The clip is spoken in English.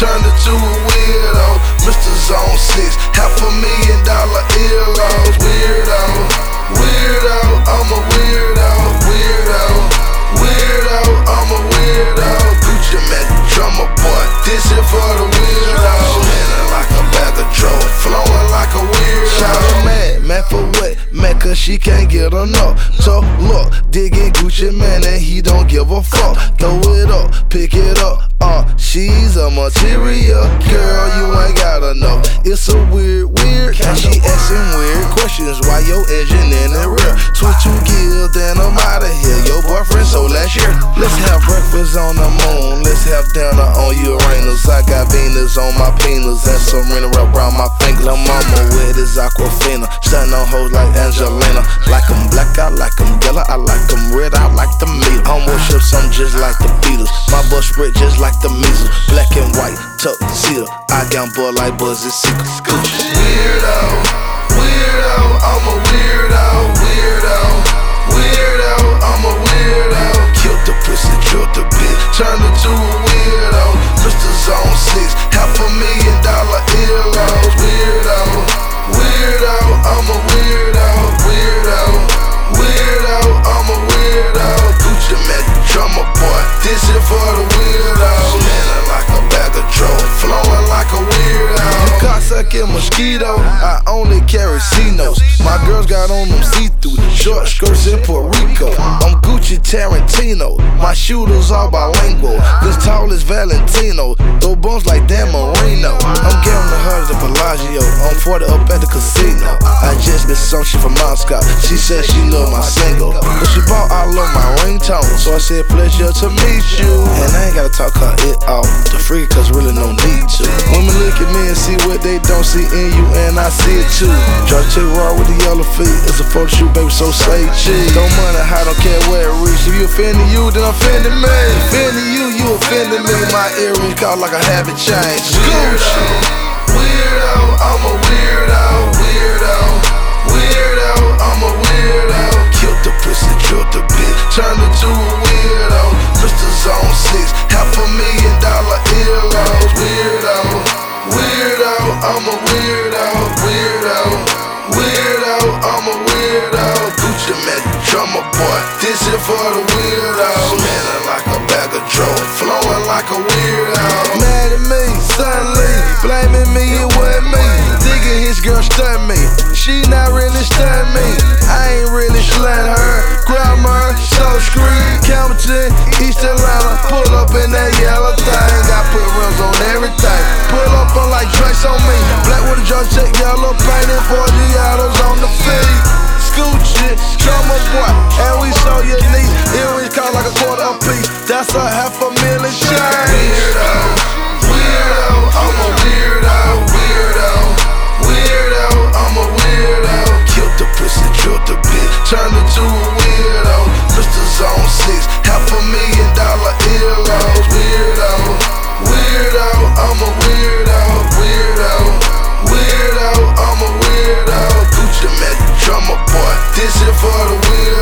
turned into a weirdo. Mr. Zone 6, $500,000 earlobes. Weirdo, weirdo, I'm a weirdo, weirdo, weirdo, I'm a weirdo. Gucci Mane, drummer boy, this is for the weirdo. Spinning like a bag of Joe, flowing like a weirdo. Shout her mad for what? Mad cause she can't get enough. So look, digging Gucci Mane and he don't give a fuck. Throw it up, pick it up. She's a material girl, you ain't gotta know. It's a weird, and she asking weird questions. Why your engine in the rear? Switch 2 gears, then I'm outta here. Your boyfriend so last year. Let's have breakfast on the moon. Let's have dinner on Uranus. I got Venus on my penis and Serena wrapped around my finger. Lil' mama with his Aquafina, stunning on hoes like Angelina. Like 'em black, I like 'em yellow, I like 'em red, I like the meat. I'm worship some just like the Beatles. My butt spread just like the measles. Black and white, tuxedo. I gamble like Buzzy Seeker. Weirdo, weirdo, I'm a weirdo, weirdo, weirdo, I'm a weirdo. Killed the pussy, killed the bitch, turned into a weirdo. Mr. Zone 6, $500,000 earlobes. Weirdo, weirdo, I'm a weirdo, weirdo, weirdo, I'm a weirdo. Gucci Mane, drummer boy, this is for the weirdo. Spinning like a bag of Joe, flowing like a weirdo. You cocksucking mosquito, I only carry C-notes. My girls got on them see-through short skirts in Puerto Rico. I'm Gucci Tarantino, my shooters all bilingual. This tall is Valentino, throw bones like Dan Marino. I'm gambling harder than Bellagio, on 40 up at the casino. I just been some shit from Moscow, she said she loved my single, but she bought all of my ringtone, so I said pleasure to meet you. And I ain't gotta talk her it off the freak, cause really no need to. Women look at me and see what they don't see in you, and I see it too. George T. Raw with the yellow feet, it's a photo shoot, baby, so say cheese. Don't money, I don't care where it reach. If you offending you, then offending me. Offending you, you offending me. My earrings caught like a habit change. Gucci, weirdo, I'm a weirdo, weirdo, weirdo, I'm a weirdo. Killed the pussy, killed the bitch, turned into a weirdo. Mr. Zone 6, $500,000 earlobes. Weirdo, weirdo, I'm a weirdo, weirdo, weirdo, I'm a weirdo. Gucci Mane, drummer boy, this is for the weirdo. Spinning like a bag of Joe, flowing like a weirdo. Mad at me, suddenly, blaming me, it wasn't me. Thinking his girl stunned me, she not really stunned me. I ain't really slant her. Grammar, so screen, Campbellton, East Atlanta. Pull up in that yellow thing, got put rims on everything. Pull up on like Drake's on me. Black with a drum check, yellow painted, 40 autos on the feet. Scoochie, drummer boy, and we so unique. Earrings cost like a quarter a piece, that's a $500,000 change. Weirdo, weirdo, I'm a weirdo, weirdo, weirdo, I'm a weirdo. Killed the pussy, killed the bitch, turned into a weirdo. Mr. Zone 6, $500,000 earlobes. Weirdo, weirdo, I'm a weirdo, weirdo, weirdo, I'm a weirdo. Gucci Mane, drummer boy, this is for the weirdo.